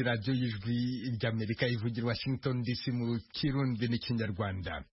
ni radiyo y'ijwi ry'Amerika ivugira Washington DC mu Kirundi n'ikinyarwanda.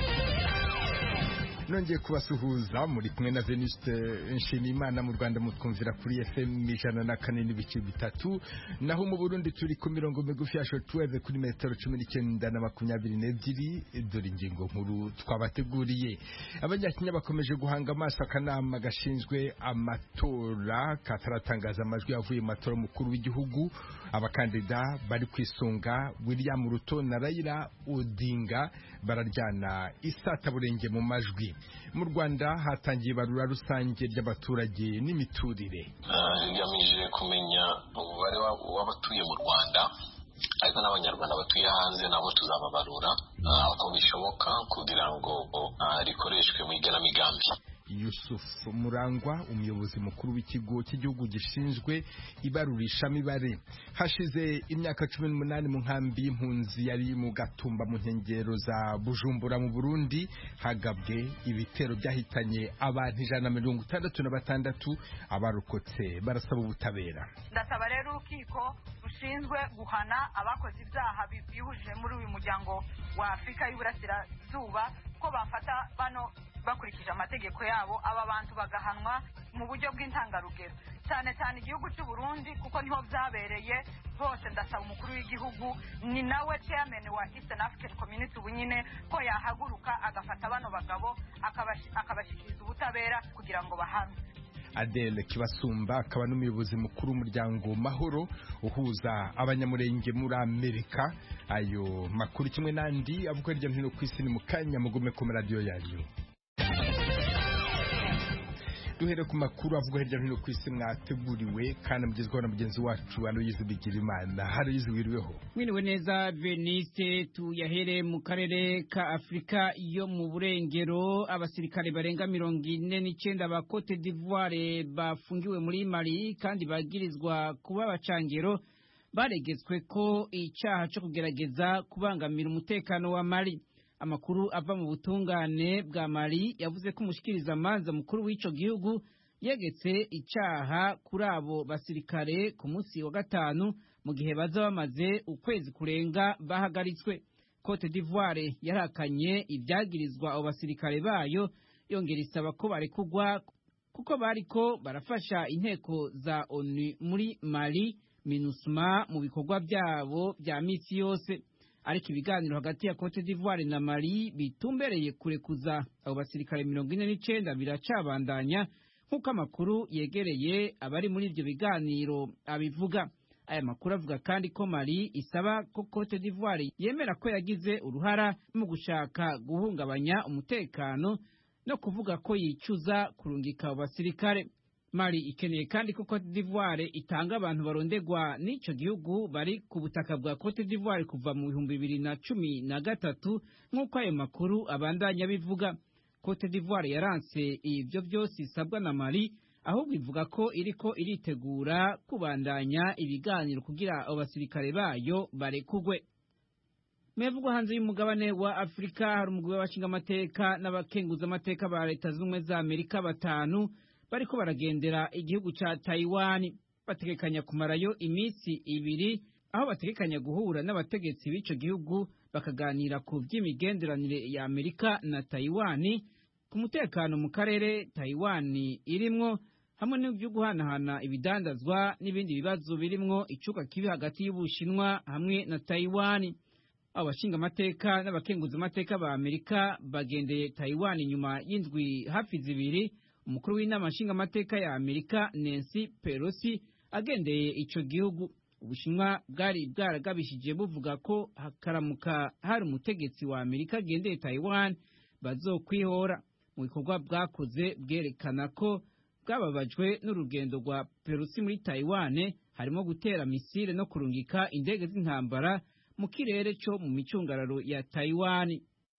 Nongeye kubasuhuza muri kumwe na Venuste Nshimiyimana. Mu Rwanda mutwumvira kuri FM 104.3, naho mu Burundi turi ku mirongo migufi ya shortwave kuri metero 19 na 22. Dore ingingo nkuru twabateguriye. Abanyakenya bakomeje guhanga amaso akanama gashinzwe amatora kataratangaza amajwi yavuye mu matora mukuru w'igihugu. Abakandida bari kwisunga William Ruto na Raila Odinga bararyana isataburenge mu majwi. Mu Rwanda hatangiye barura rusange ry'abaturage n'imiturire. Igamije kumenya umubare w'abatuye mu Rwanda, ariko n'abanyarwanda batuye hanze nabo tuzababarura uko bishoboka kugira ngo rikoreshwe mu igenamigambi. Yusuf Murangwa, umuyobozi mukuru w'ikigo cy'igihugu gishinzwe ibarurishamibare. Hashize imyaka 18 mu nkambi y'impunzi yari mu Gatumba mu nkengero za Bujumbura mu Burundi hagabwe ibitero byahitanye abantu 166. Abarokotse barasaba ubutabera. Ndasaba rero ukiko rushinzwe guhana abakoze ibyaha bihuje muri uyu muryango wa Afrika y'Uburasirazuba ko bafata bano bakurikije amategeko yabo, aba bantu bagahanwa mu buryo bw'intangarugero, cyane cyane igihugu cy'u Burundi kuko niho byabereye hose. Ndasaba umukuru w'igihugu ni nawe chairman wa Eastern African Community ubunyine ko yahaguruka agafata bano bagabo akabashikiriza ubutabera kugira ngo bahanwe. Adele Kibasumba akaba n'umuyobozi mukuru w'umuryango Mahoro uhuza abanyamurenge muri Amerika. Ayo makuru kimwe nandi avuga hirya no hino ku isi ni mu kanya mugume ku radio yanyu. Duhere ku makuru avuga hirya no hino ku isi mwateguriwe kandi mugezweho na mugenzi wacu Aloyize Bigirimana. Aloyize wiriweho? Mwiriwe neza Veniste. Tuyahere mu karere ka Afrika yo mu burengero. Abasirikare barenga 49 ba Cote d'Ivoire bafungiwe muri Mali kandi bagirizwa kuba abacangero baregetswe ko icyaha cyo kugerageza kubangamira umutekano wa Mali. Amakuru ava mu butungane bwa Mali yavuze ko umushikiriza manza mukuru w'ico gihugu yegetse icyaha kuri abo basirikare ku munsi wa gatanu mu gihe baza bamaze ukwezi kurenga bahagaritswe. Cote d'Ivoire yarakanye ibyagirizwa abo basirikare bayo, yongera isaba ko barekugwa kuko bariko barafasha inteko za ONU muri Mali MINUSMA mu bikorwa byabo bya misi yose. Ariko ibiganiro hagati ya Cote d'Ivoire na Mali bitumbereye kurekuza abo basirikare 49 biracabandanya nk'uko amakuru yegereye abari muri ibyo biganiro abivuga. Aya makuru avuga kandi ko Mali isaba ko Cote d'Ivoire yemera ko yagize uruhara mu gushaka guhungabanya umutekano no kuvuga ko yicuza kurungika abo basirikare. Mali ikeneye kandi ko Cote d'Ivoire itanga abantu barondegwa n'ico gihugu bari ku butaka bwa Cote d'Ivoire kuva mu 2013 nk'uko ayo makuru abandanya bivuga. Cote d'Ivoire yaranse ibyo byose isabwa na Mali, ahubwo ivuga ko iriko iritegura kubandanya ibiganiro kugira abo basirikare bayo barekugwe. Mevugwa hanze y'umugabane wa Afrika hari umugwi w'abashinga amateka n'abakenguza amateka ba Leta Zunze za Amerika 5 bariko baragendera igihugu ca Taiwan. Bategekanya kumarayo iminsi 2 aho bategekanya guhura n'abategetsi b'ico gihugu bakaganira ku by'imigenderanire ya Amerika na Taiwan, ku mutekano mu karere Taiwan irimwo, hamwe n'ibyo guhanahana ibidandazwa n'ibindi bibazo birimwo icuka kibi hagati y'Ubushinwa hamwe na Taiwan. Abashinga amateka n'abakenguza amateka ba Amerika bagendeye Taiwan nyuma y'indwi hafi 2 umukuru w'inama nshinga amateka ya Amerika Nancy Pelosi agendeye ico gihugu. Ubushinwa bwari bwaragabishije buvuga ko hakaramuka hari umutegetsi wa Amerika agendeye Taiwan bazokwihora. Mu bikorwa bwakoze bwerekana ko bwababajwe n'urugendo rwa Pelosi muri Taiwan, harimo gutera misile no kurungika indege z'intambara mu kirere cyo mu micungararo ya Taiwan.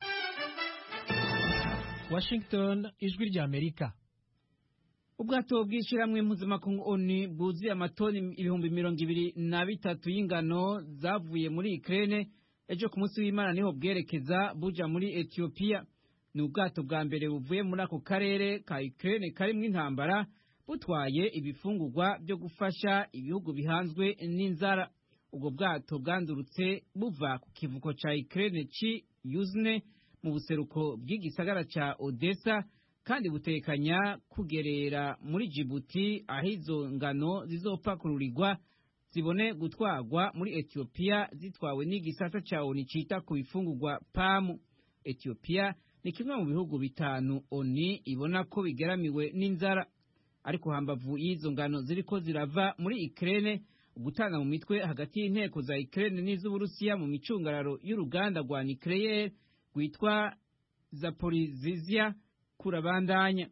Washington, ijwi rya Amerika. Ubwato bw'ishiramwe mpuzamakungu ONU bwuzuye amatoni 23,000 y'ingano zavuye muri Ukraine ejo ku munsi w'Imana niho bwerekeza buja muri Ethiopia. Ni ubwato bwa mbere buvuye muri ako karere ka Ukraine karimwo intambara butwaye ibifungurwa byo gufasha ibihugu bihanzwe n'inzara. ubwo bwato bwandurutse buva ku kivuko ca Ukraine ci Yuzne mu buseruko bw'igisagara ca Odessa kandi butekanya kugerera muri Djibouti aho izo ngano zizopakururirwa zibone gutwarwa muri Ethiopia zitwawe n'igisata ca ONU cita ku bifungurwa PAM. Ethiopia ni kimwe mu bihugu bitanu ONU ibona ko bigeramiwe n'inzara, ariko hambavu y'izo ngano ziriko zirava muri Ukraine, gutana mu mitwe hagati y'inteko za Ukraine n'iz'Uburusiya mu micungararo y'uruganda rwa nucleaire rwitwa Zaporizhzhia kurabandanya.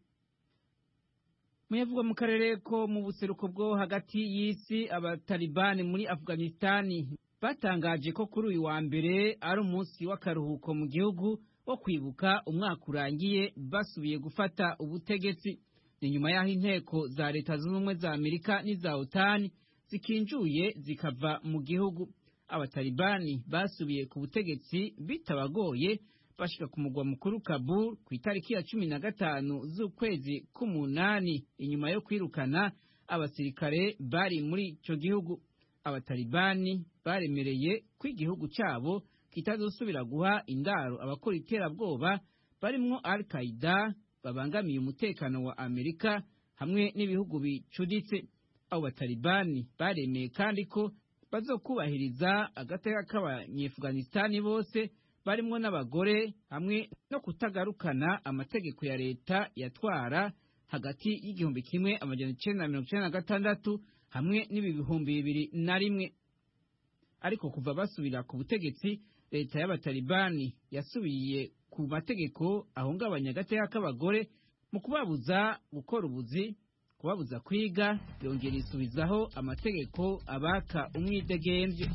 Muyavugwa mu karere ko mu buseruko bwo hagati y'isi, abatalibani muri Afghanistani batangaje ko kuri uyu wa mbere ari umunsi w'akaruhuko mu gihugu wo kwibuka umwaka urangiye basubiye gufata ubutegetsi. Ni nyuma y'aho inteko za Leta Zunze Ubumwe za Amerika n'iza OTAN zikinjuye zikava mu gihugu. Abatalibani basubiye ku butegetsi bitabagoye bashika ku mugwa mukuru Kabul ku itariki ya 15 z'ukwezi k'umunani, inyuma yo kwirukana abasirikare bari muri ico gihugu. Abatalibani baremereye ko igihugu cyabo kitazosubira guha indaro abakora iterabwoba barimwo Al-Qaeda babangamiye umutekano wa Amerika hamwe n'ibihugu bicuditse. Abo batalibani baremeye kandi ko bazokubahiriza agateka k'Abanyeafghanistani bose barimwo n'abagore hamwe no kutagarukana amategeko ya leta yatwara hagati y'igihumbi kimwe amajana 1996 hamwe n'ibihumbi 2001. Ariko kuva basubira ku butegetsi, leta y'abatalibani yasubiye ku mategeko ahungabanya agateka k'abagore mu kubabuza gukora ubuzi, kubabuza kwiga, yongera isubizaho amategeko abaka umwidegemvye.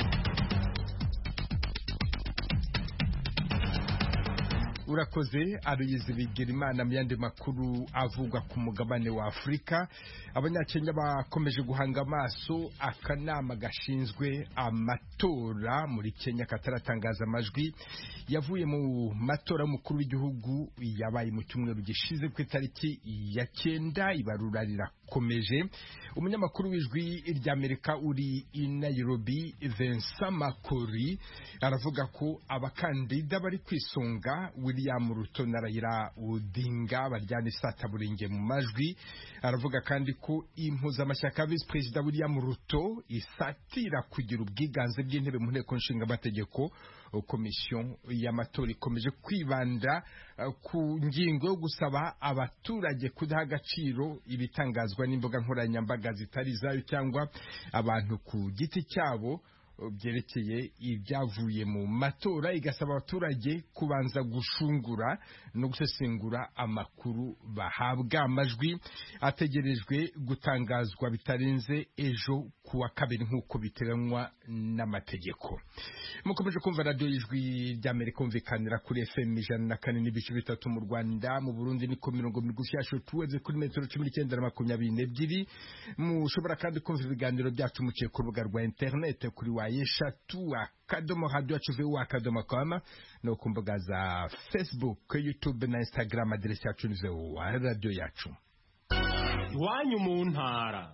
Urakoze Aloyizi Bigirimana. Mu yandi makuru avugwa ku mugabane wa Afurika, Abanyakenya bakomeje guhanga amaso akanama gashinzwe amatora muri Kenya kataratangaza amajwi yavuye mu matora y'umukuru w'igihugu yabaye mu cyumweru gishize ku itariki ya 9. Ibarura rirakomeje. Umunyamakuru w'ijwi ry'Amerika uri i Nairobi, Vincent Makori, aravuga ko abakandida bari kwisonga William Ruto na Raila Odinga baryana isataburinge mu majwi. Aravuga kandi ko impuzamashyaka Vice President William Ruto isatira kugira ubwiganze bw'intebe mu nteko nshinga amategeko. Komisiyo y'amatora ikomeje kwibanda ku ngingo yo gusaba abaturage kudaha agaciro ibitangazwa n'imbuga nkoranyambaga zitari zayo cyangwa abantu ku giti cyabo byerekeye ibyavuye mu matora, igasaba abaturage kubanza gushungura no gusesengura amakuru bahabwa. Amajwi ategerejwe gutangazwa bitarenze ejo kuwa kabiri nk'uko biteganywa n'amategeko. Mukomeje kumva radio y'ijwi ry'Amerika kumvikanira kuri FM 104.3 mu Rwanda. Mu Burundi ni ko mirongo migufi yasho tuweze kuri metero 1922. Mushobora kandi kumva ibiganiro byacu muciye ku rubuga rwa internet kuri eshatu akadomo radio yacu akadomo.com no ku mbuga za Facebook, YouTube na Instagram. Aderesi yacu ni radio yacu. Iwanyu mu ntara.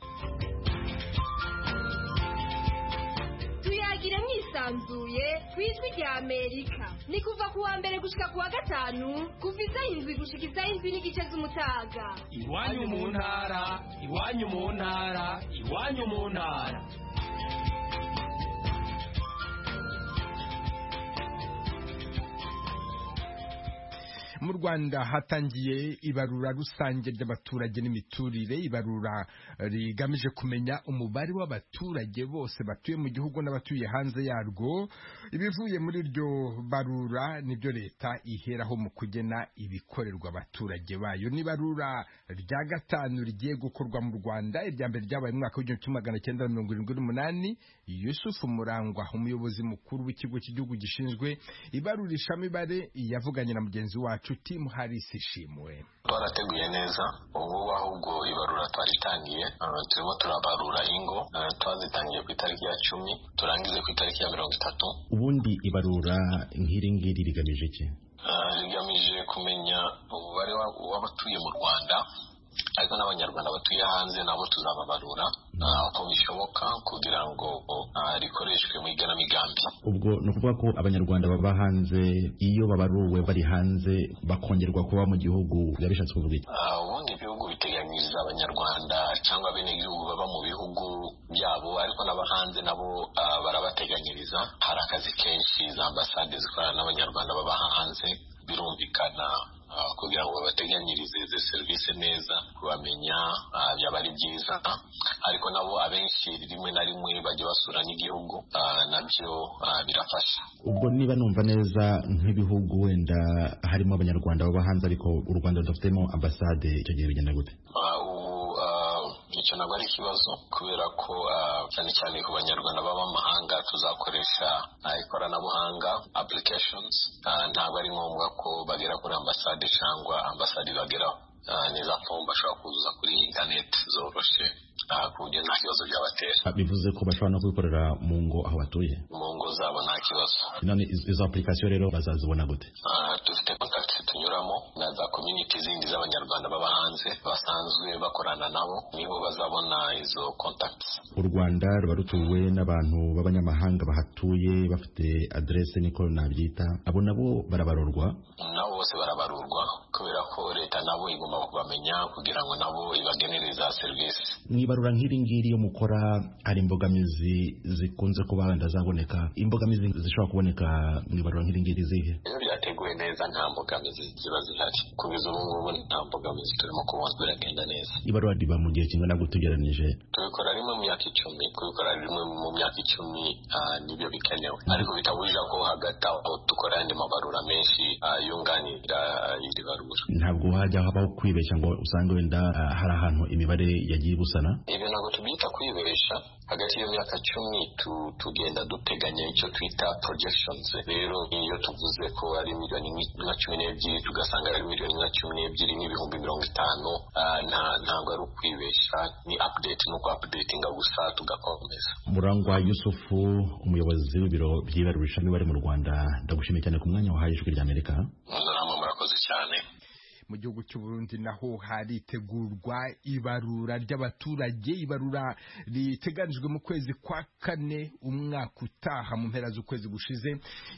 Tuyagire mwisanzuye kwijwi rya Amerika. Ni kuva kuwa mbere gushika kuwa gatanu kuva isaha 7 gushika isaha 7:30 z'umutaga. Iwanyu mu ntara, iwanyu mu ntara, iwanyu mu ntara. Mu Rwanda hatangiye ibarura rusange ry'abaturage n'imiturire. Ibarura rigamije kumenya umubare w'abaturage bose batuye mu gihugu n'abatuye hanze yarwo. Ibivuye muri iryo barura nibyo leta iheraho mu kugena ibikorerwa abaturage bayo. Ni barura rya gatanu rigiye gukorwa mu Rwanda. Irya mbere ryabaye mu mwaka w'1978. Yusufu Murangwa, umuyobozi mukuru w'ikigo cy'igihugu gishinzwe ibarurishamibare, yavuganye na mugenzi wacu Tim Harris Ishimwe. Twarateguye neza ubu ahubwo ibarura twaritangiye, turimo turabarura ingo, twazitangiye ku itariki ya 10 turangize ku itariki ya 30. Ubundi ibarura nk'iri ngiri rigamije iki? Rigamije kumenya umubare w'abatuye mu Rwanda ariko n'abanyarwanda batuye hanze nabo tuzababarura uko bishoboka kugira ngo rikoreshwe mu igenamigambi. Ubwo ni ukuvuga ko abanyarwanda baba hanze iyo babaruwe bari hanze bakongerwa kuba mu gihugu biba bishatse kuvuga iki? Ubundi ibihugu biteganyiriza abanyarwanda cyangwa bene igihugu baba mu bihugu byabo, ariko n'abahanze nabo barabateganyiriza. Hari akazi kenshi za ambasade zikorana n'abanyarwanda baba hanze, birumvikana kugira ngo babateganyirize izi serivisi neza, kubamenya byaba ari byiza, ariko nabo abenshi rimwe na rimwe bajya basura n'igihugu, nabyo birafasha. Ubwo niba numva neza nk'ibihugu wenda harimo abanyarwanda baba hanze ariko u Rwanda rudafitemo ambasade, icyo gihe bigenda gute? Icyo ntabwo ari ikibazo, kubera ko cyane cyane ku banyarwanda baba mu mahanga tuzakoresha ikoranabuhanga applications. Ntabwo ari ngombwa ko bagera kuri ambasade cyangwa ambasade bageraho. Neza form bashobora kuzuza kuri internet zoroshye ku buryo nta kibazo byabatera. Bivuze ko bashobora no kubikorera mu ngo aho batuye, mu ngo zabo nta kibazo. None izo application rero bazazibona gute? Dufite contact tunyuramo na za community zindi z'abanyarwanda baba hanze basanzwe bakorana nabo, nibo bazabona izo contacts. U Rwanda ruba rutuwe n'abantu b'abanyamahanga bahatuye bafite adresse niko nabyita, abo nabo barabarurwa? Nabo bose barabarurwa kubera ko leta nabo igomba kubamenya kugira ngo nabo ibagenereza serivisi. Mwibarura nk'iri ngiri yo mukora, hari imbogamizi zikunze kuba ndazaboneka, imbogamizi zishobora kuboneka mwibarura nk'iri ngiri zihe? Iyo byateguwe neza nta mbogamizi ziba zihari. Kugeza ubu ngubu nta mbogamizi turimo kubona, biragenda neza. Ibarura riba mu gihe kingana gute ugereranije? Tubikora rimwe mu myaka 10, kubikora rimwe mu myaka 10 nibyo bikenewe, ariko bitabujije ko hagati aho dukora andi mabarura menshi yunganira iri barura. Ntabwo hajya habaho kwibeshya ngo usange wenda hari ahantu imibare yagiye busana? Ibyo ntabwo tubyita kwibesha. Hagati y'iyo myaka 10 tugenda duteganya icyo twita projections. Rero iyo tuvuze ko ari miliyoni nka 12 tugasanga ari miliyoni nka 12 n'ibihumbi 50, ntabwo ari ukwibesha, ni update, nuko updatinga gusa tugakomeza. Murangwa Yusufu, umuyobozi w'ibiro by'ibarurisha mibare mu Rwanda, ndagushimiye cyane ku mwanya wahaye Ijwi ry'Amerika. Murakoze cyane. Mu gihugu cy'u Burundi naho haritegurwa ibarura ry'abaturage. Ibarura riteganijwe mu kwezi kwa 4 umwaka utaha, mu mpera z'ukwezi gushize.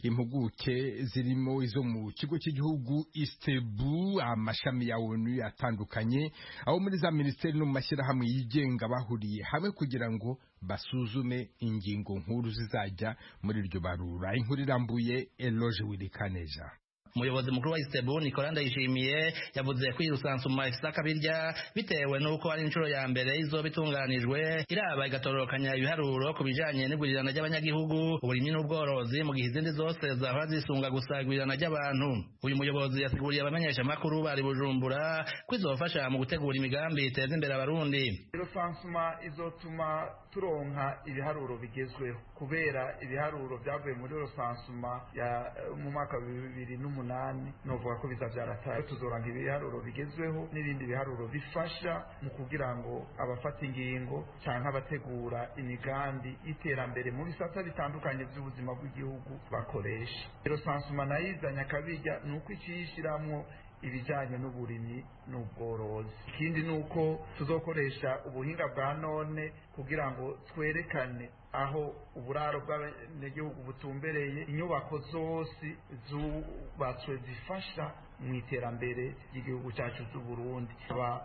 Impuguke zirimo izo mu kigo cy'igihugu Istebu, amashami ya ONU atandukanye, aho muri za ministeri no mu mashyirahamwe yigenga bahuriye hamwe kugira ngo basuzume ingingo nkuru zizajya muri iryo barura. Inkuru irambuye Eloge Wilikaneza. Umuyobozi mukuru wa Istebu Nicolas Ndayishimiye yavuze ko irusansuma ifite akabirya bitewe n'uko ari inshuro ya mbere izo bitunganijwe iraba igatororokanya ibiharuro ku bijanye n'igurirana ry'abanyagihugu, uburimyi n'ubworozi, mu gihe izindi zose zahora zisunga gusa igurirana ry'abantu. Uyu muyobozi yasiguriye abamenyesha makuru bari Bujumbura ko izofasha mu gutegura imigambi iteza imbere abarundi. Irusansuma izotuma turonka ibiharuro bigezweho, kubera ibiharuro byavuye muri irusansuma ya mu mwaka 2008 novuga ko bizabyarataye. Tuzoranga ibiharuro bigezweho n'ibindi biharuro bifasha mu kugira ngo abafata ingingo cyangwa abategura imigambi iterambere mu bisata bitandukanye by'ubuzima bw'igihugu bakoresha. Irusansuma nayizanye akabirya nuko ikiyishiramwo ibijanye n'uburimyi n'ubworozi. Ikindi nuko tuzokoresha ubuhinga bwa none kugira ngo twerekane aho uburaro bw'abanyagihugu butumbereye, inyubako zose zubatswe zifasha mu iterambere ry'igihugu cyacu cy'u Burundi,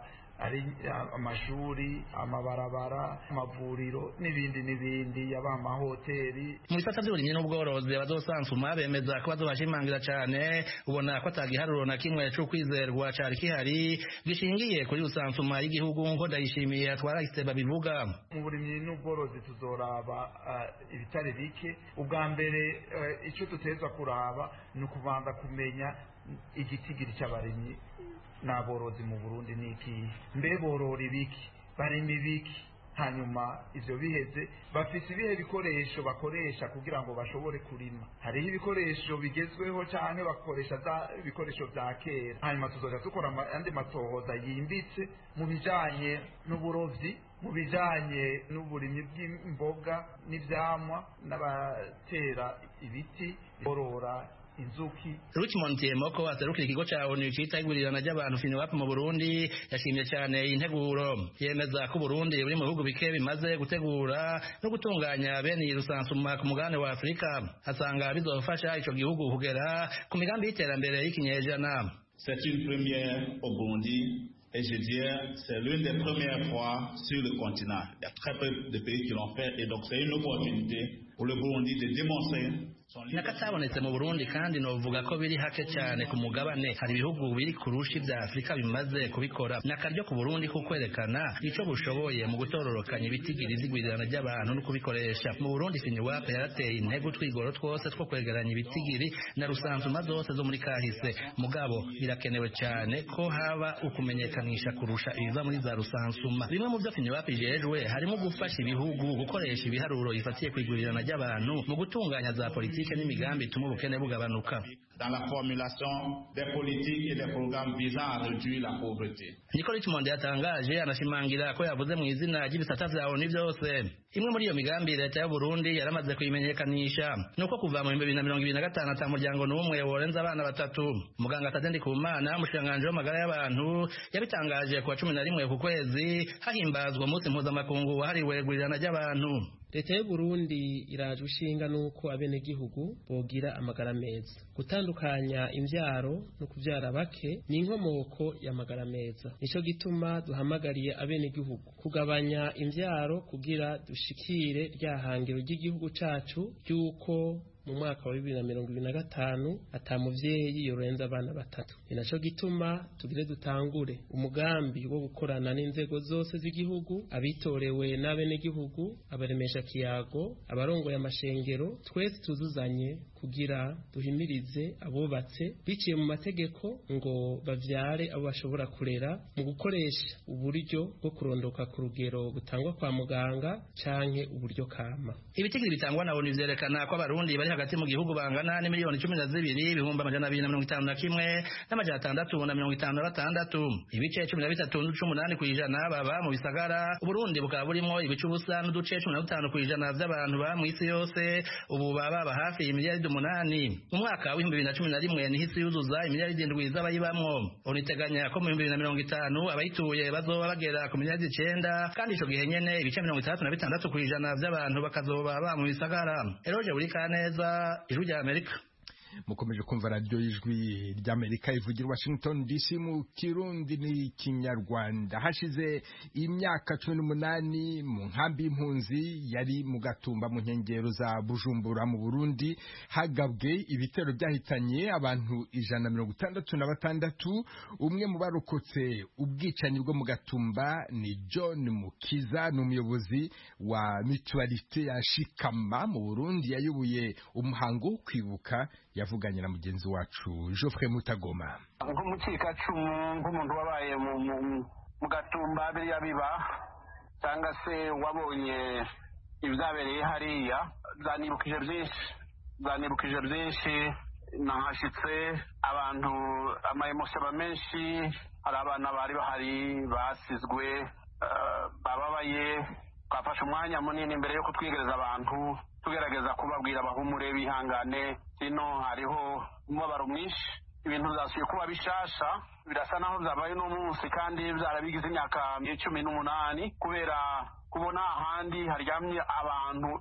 ari amashuri, amabarabara, amavuriro n'ibindi, yaba amahoteli. Mu bisata by'uburimyi n'ubworozi abazosansuma bemeza ko bazobashimangira cyane, ubona ko atagiharuro na kimwe cyo kwizerwa cyari kihari gishingiye kuri usansuma y'igihugu ngo Ndayishimiye atwara Istebu bivuga. Mu burimyi n'ubworozi tuzoraba ibitare bike. Ubwa mbere icyo tuteza kuraba ni ukubanza kumenya igitigiri cy'abarimyi n'aborozi mu Burundi niki, mbe borora ibiki, barima ibiki, hanyuma ivyo biheze bafite ibihe bikoresho bakoresha kugira ngo bashobore kurima. Hariho ibikoresho bigezweho cyane bakoresha za ibikoresho vya kera. Hanyuma tuzoja dukora andi matohoza yimbitse mu bijanye n'uburovyi, mu bijanye n'uburimyi bw'imboga n'ivyamwa, n'abatera ibiti, borora inzuki. Richmond Temoko aserukira ikigo ca ONU cita igurirana ry'abantu FINWAP mu Burundi yashimye cyane integuro yemeza ko Burundi buri mu bihugu bike bimaze gutegura no gutunganya bene irusansuma ku mugabane wa Afrika asanga bizofasha ico gihugu kugera ku migambi y'iterambere y'ikinyejana. C'est une première au Burundi et je dirais c'est l'une des premières fois sur le continent. Il y a très peu de pays qui l'ont fait et donc c'est une opportunité pour le Burundi de démontrer nakatabonetse mu Burundi kandi novuga ko biri hake cyane ku mugabane hari ibihugu biri kurusha ibya Afrika bimaze kubikora nakaryo ku Burundi ko kwerekana ico bushoboye mu gutororokanya ibitigiri zigwirirana ry'abantu no kubikoresha mu Burundi FINWAP yarateye intego twigoro twose two kwegeranya ibitigiri na rusansuma zose zo muri kahise mugabo birakenewe cyane ko haba ukumenyekanisha kurusha ibiva muri za rusansuma bimwe mu byo FINWAP ijejwe harimo gufasha ibihugu gukoresha ibiharuro bifatiye kwigwirirana ry'abantu mu gutunganya za politiki n'imigambi ituma ubukene bugabanuka dans la formulation des politiques et des programmes visant à réduire la pauvreté. Niko Richmond yatangaje anashimangira ko yavuze mu izina ry'ibisata vya ONU byose imwe muri iyo migambi leta ya Burundi yaramaze kuyimenyekanisha nuko kuva mu 2025 atamuryango n'umwe worenza abana batatu muganga Tadendi Kumana mushanganje w'amagara y'abantu yabitangaje ku 11 ku kwezi hahimbazwa umunsi mpuzamakungu wahariwe gurirana ry'abantu. Leta y'u Burundi iraje ushinga nuko abenegihugu bogira amagara meza gutandukanya imvyaro no kuvyara bake ni inkomoko y'amagara meza nico gituma duhamagariye abenegihugu kugabanya imvyaro kugira dushikire ryahangiro ry'igihugu cacu ryuko mu mwaka wa 2025 atamuvyeyi yorenza abana batatu inaco gituma tugire dutangure umugambi wo gukorana n'inzego zose z'igihugu abitorewe n'abenegihugu abaremesha kiyago abarongoye amashengero twese tuzuzanye kugira duhimirize abubatse biciye mu mategeko ngo bavyare abo bashobora kurera mu gukoresha uburyo bwo kurondoka ku rugero gutangwa kwa muganga canke uburyo kama. Ibitigiri bitangwa na ONU vyerekana ko abarundi bari hagati mu gihugu bangana ni miliyoni 12 ibihumbi 251 n'amajana 656 ibice 13.8 kwijana baba mu bisagara Burundi bukaba burimo ibice ubusa n'uduce 15 kwijana vy'abantu ba mu isi yose ubu baba hafi y'imiliyari 8 mu mwaka wa 2011 ni hisi yuzuza imiliyari 7 z'abayibamwo oniteganya ko mu 2050 abayituye bazoba bagera ku miliyari 9 kandi ico gihe nyene ibice 36 kwijana vy'abantu bakazoba ba mu bisagara. Eroje buri kaneza ijwi rya Amerika. Mukomeje kumva radio y'ijwi ry'Amerika ivugira Washington DC mu Kirundi ni Kinyarwanda. Hashize imyaka 18 mu nkambi y'impunzi yari mu Gatumba mu nkengero za Bujumbura mu Burundi hagabwe ibitero byahitanye abantu 166. Umwe mu barokotse ubwicanyi bwo mu Gatumba ni John Mukiza n'umuyobozi wa mutualité ya Shikama mu Burundi yayoboye umuhango kwibuka yavuganye na mugenzi wacu Geoffrey Mutagoma. Nk'umucika cumu nk'umuntu wabaye mu Gatumba biriya biba cyangwa se wabonye ibyabereye hariya zanibukije byinshi nahashitse abantu amayemosiyaba menshi hari abana bari bahari basizwe bababaye twafashe umwanya munini imbere yo kutwigereza abantu tugerageza kubabwira bahumure bihangane sino hariho umubabaro mwinshi ibintu byasuye kuba bishasha birasa naho byabaye n'umunsi kandi byarabigize imyaka 18 kubera kubona ahandi haryamye abantu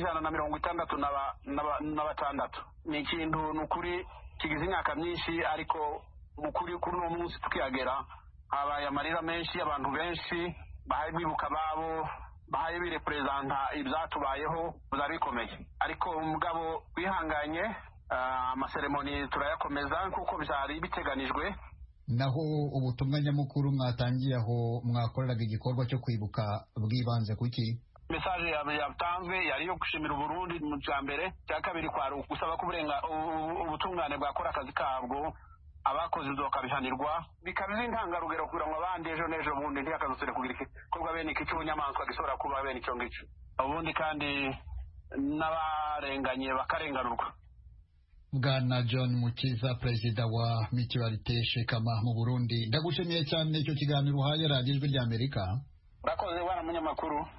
166 ni ikintu nukuri kigize imyaka myinshi ariko mukuri kuri uno munsi tukiyagera habaye amarira menshi abantu benshi bahaye bibuka babo bahaye birepresenta ibyatubayeho bikomeye ariko umugabo wihanganye amaseremoni turayakomeza kuko byari biteganijwe. Naho ubutumwa nyamukuru mwatangiye aho mwakoreraga igikorwa cyo kwibuka bwibanze kuki? Message yatanzwe yari yo gushimira Burundi mu cyambere cya kabiri kwa gusaba kuburenga ubutungane bwakora akazi kabwo abakoze zokabihanirwa bikabiza intangarugero kugira ngo abandi ejo nejo bundi ntiyakazusire kugira igikorwa bene iki cy'ubunyamaswa gishobora kuba bene icyo ngicyo ubundi kandi n'abarenganye bakarenganurwa. Bwana John Mukiza perezida wa mutualité Shikama mu Burundi ndagushimiye cyane icyo kiganiro uhaye radio y'Amerika. Urakoze wana munyamakuru.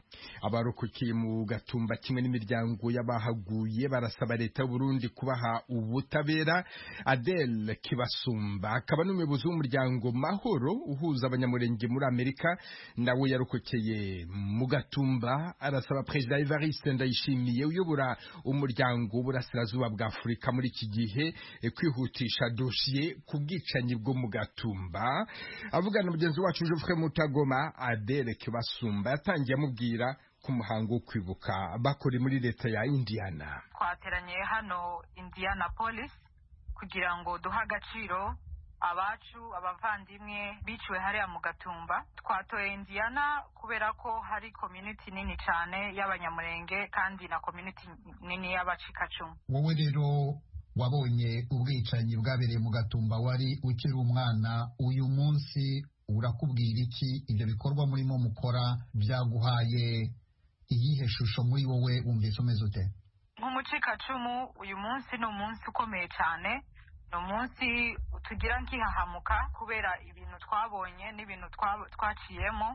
abarokokeye mu Gatumba kimwe n'imiryango y'abahaguye barasaba leta y'u Burundi kubaha ubutabera. Adele Kibasumba akaba n'umuyobozi w'umuryango Mahoro uhuza abanyamurenge muri Amerika nawe yarokokeye mu Gatumba arasaba Perezida Evariste Ndayishimiye uyobora umuryango w'Uburasirazuba bwa Afurika muri iki gihe kwihutisha dosiye ku bwicanyi bwo mu Gatumba. Avugana mugenzi wacu Geoffrey Mutagoma, Adele Kibasumba yatangiye amubwira ku muhango wo kwibuka bakore muri leta ya Indiana. Twateranye hano Indianapolis kugira ngo duha agaciro abacu abavandimwe biciwe hariya mu Gatumba. Twatoye Indiana kubera ko hari community nini cyane y'abanyamurenge kandi na community nini y'abacikacumu. Wowe rero wabonye ubwicanyi bwabereye mu Gatumba, wari ukiri umwana, uyu munsi urakubwira iki? Ibyo bikorwa murimo mukora byaguhaye iyihe shusho muri wowe, wumvise umeze ute? Nk'umucikacumu uyu munsi ni umunsi ukomeye cyane, ni umunsi tugira nk'ihahamuka kubera ibintu twabonye n'ibintu twaciyemo,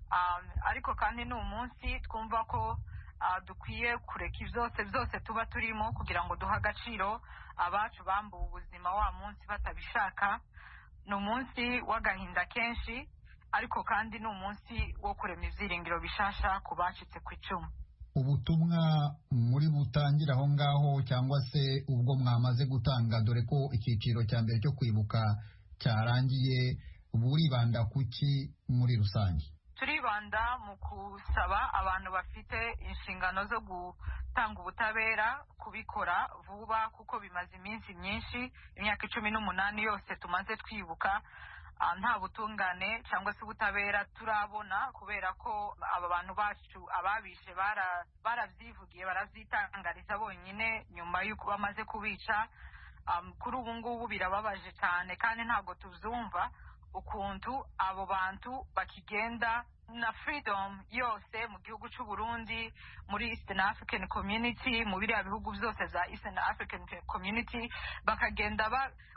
ariko kandi ni umunsi twumva ko dukwiye kureka byose tuba turimo kugira ngo duha agaciro abacu bambuwe ubuzima wa munsi batabishaka. Ni umunsi w'agahinda kenshi, ariko kandi ni umunsi wo kurema ibyiringiro bishasha ku bacitse ku icumu. Ubutumwa muri butangira aho ngaho cyangwa se ubwo mwamaze gutanga, dore ko icyiciro cya mbere cyo kwibuka cyarangiye, buribanda kuki muri rusange? Turibanda mu kusaba abantu bafite inshingano zo gutanga ubutabera kubikora vuba, kuko bimaze iminsi myinshi, imyaka 18 yose tumaze twibuka nta butungane cyangwa se ubutabera turabona, kubera ko aba bantu bacu ababishe baravyivugiye baravyitangariza bonyine nyuma y'uko bamaze kubica. Kuri ubu ngubu birababaje cyane kandi ntabwo tuvyumva ukuntu abo bantu bakigenda na freedom yose mu gihugu cy'u Burundi, muri Eastern African Community, mu biriya bihugu byose za Eastern African Community, bakagenda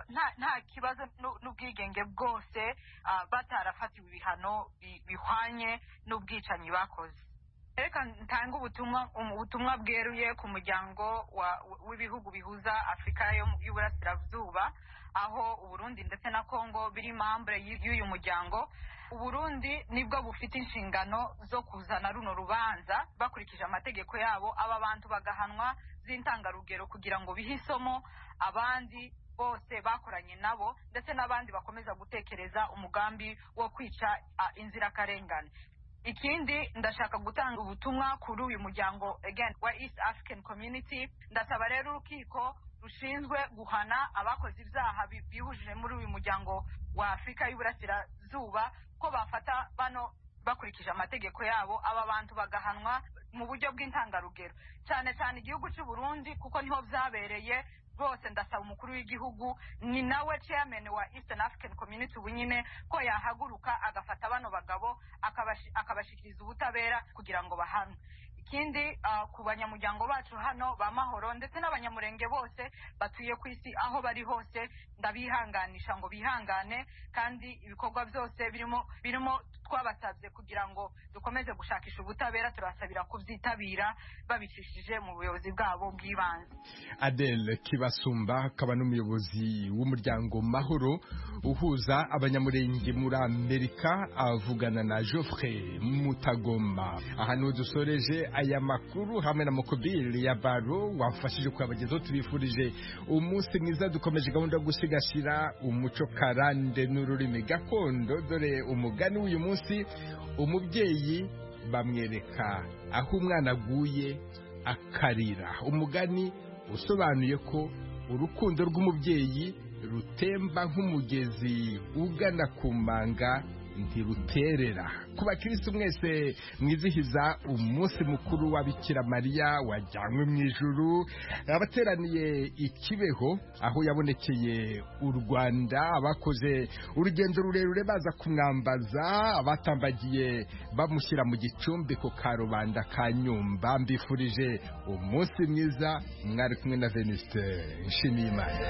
nta kibazo n'ubwigenge bwose, batarafatiwe ibihano bihwanye n'ubwicanyi bakoze. Reka ntanga ubutumwa bweruye ku muryango w'ibihugu bihuza Afurika y'Uburasirazuba, aho Uburundi ndetse na Kongo biri membre y'uyu muryango. Uburundi nibwo bufite inshingano zo kuzana runo rubanza bakurikije amategeko yabo, aba bantu bagahanwa z'intangarugero kugira ngo bihisomo abandi bose bakoranye nabo, ndetse n'abandi bakomeza gutekereza umugambi wo kwica inzirakarengane. Ikindi ndashaka gutanga ubutumwa kuri uyu muryango again wa East African Community. Ndasaba rero urukiko rushinzwe guhana abakoze ibyaha bihujije muri uyu muryango wa Afurika y'Uburasirazuba ko bafata bano bakurikije amategeko yabo, aba bantu bagahanwa mu buryo bw'intangarugero, cyane cyane igihugu cy'u Burundi kuko niho byabereye. Bose ndasaba umukuru w'igihugu ni nawe chairman wa Eastern African Community bunyine ko yahaguruka agafata bano bagabo akabashikiriza ubutabera kugira ngo bahanwe. Ikindi ku banyamuryango bacu hano ba Mahoro ndetse n'abanyamurenge bose batuye ku isi aho bari hose, ndabihanganisha ngo bihangane, kandi ibikorwa byose birimo twabasabye kugira ngo dukomeze gushakisha ubutabera, turasabira kubyitabira babicishije mu buyobozi bwabo bw'ibanze. Adele Kibasumba akaba n'umuyobozi w'umuryango Mahoro uhuza abanyamurenge muri Amerika avugana na Geoffrey Mutagoma. Ahantu dusoreje aya makuru hamwe na Mokobili ya Baro wafashije kwabagezo. Tubifurije umunsi mwiza, dukomeje gahunda yo gusigasira umuco karande n'ururimi gakondo. Dore umugani w'uyu munsi, umubyeyi bamwereka aho umwana aguye akarira. Umugani usobanuye ko urukundo rw'umubyeyi rutemba nk'umugezi ugana ku manga ntiruterera. Ku bakristo mwese mwizihiza umunsi mukuru wa Bikira Mariya wajyanywe mu ijuru, abateraniye i Kibeho aho yabonekeye u Rwanda, abakoze urugendo rurerure baza kumwambaza, abatambagiye bamushyira mu gicumbi ku karubanda ka Nyumba, mbifurije umunsi mwiza. Mwari kumwe na Venuste Nshimiyimana.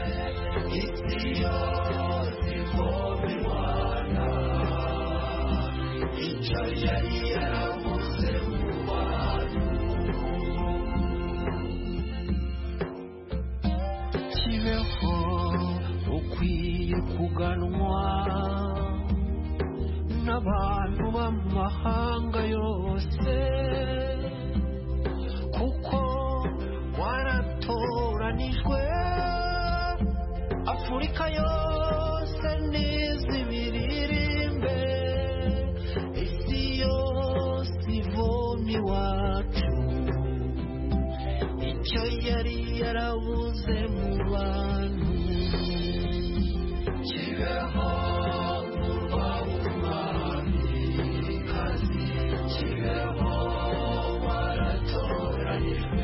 Icyo yari yaravuze mahanga yose kuko waratoranijwe Afurika yose nizibiririmbe isi yose ivoma iwacu icyo yari yarabuze mu bantu kibeho murwa w'umwamikazi kibeho waratoranijwe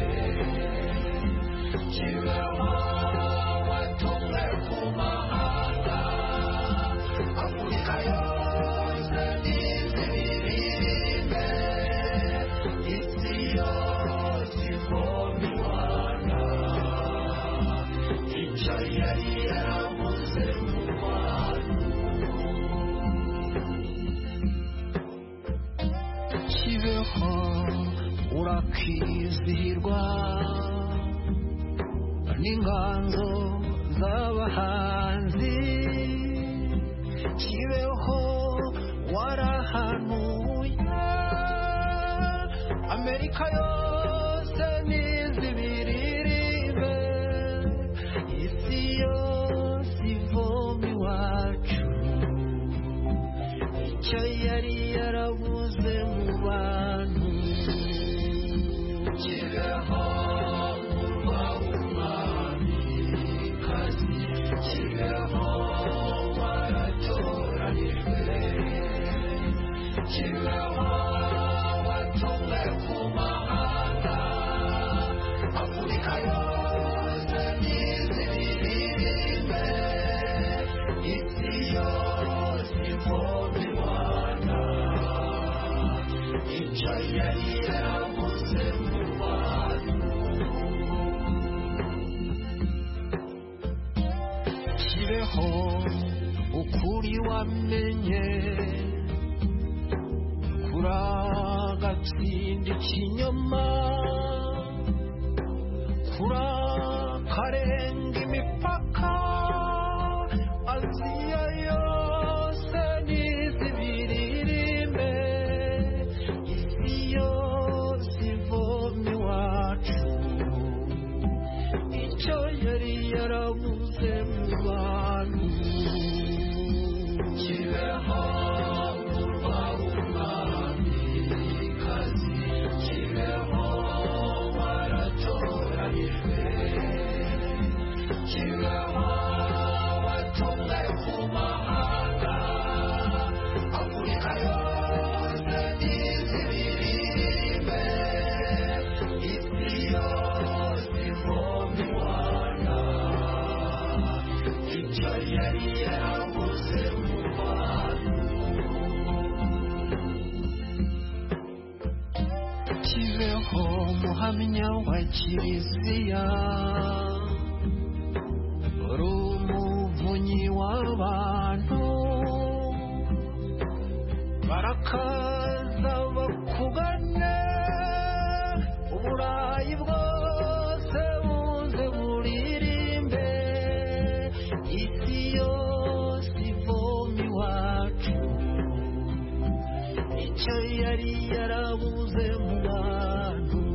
kibeho watumwe ku mahanga Afurika yose nizibiririmbe isi yose ivoma iwana icyo yari yarabuze mu bantu kibeho urakizihirwa n'inganzo z'abahanzi kibeho warahanuye Amerika yose nizibiririmbe isi yose ivoma iwacu icyo yari yarabuze mu bantu kibeho murwa w'umwamikazi kibeho waratoranijwe kibeho watumwe ku mahanga Afurika yose nizibiririmbe isi yose ivoma iwana icyo yari yarabuze mu bantu kibeho ukuri wamenye kuragatsindika ikinyoma kurakarenga imipaka Aziya yose nizibiririmbe isi yose ivoma iwacu icyo yari yarabuze mu bantu kibeho murwa w'umwamikazi kibeho waratoranijwe kibeho watumwe ku mahanga Afurika yose nizibiririmbe isi yose ivoma iwana icyo yari yarabuze mu bantu kibeho muhamya wa kiliziya uri umuvunyi w'abantu barakaza bakugane uburayi bwose buze buririmbe isi yose ivoma iwacu icyo yari yarabuze mu bantu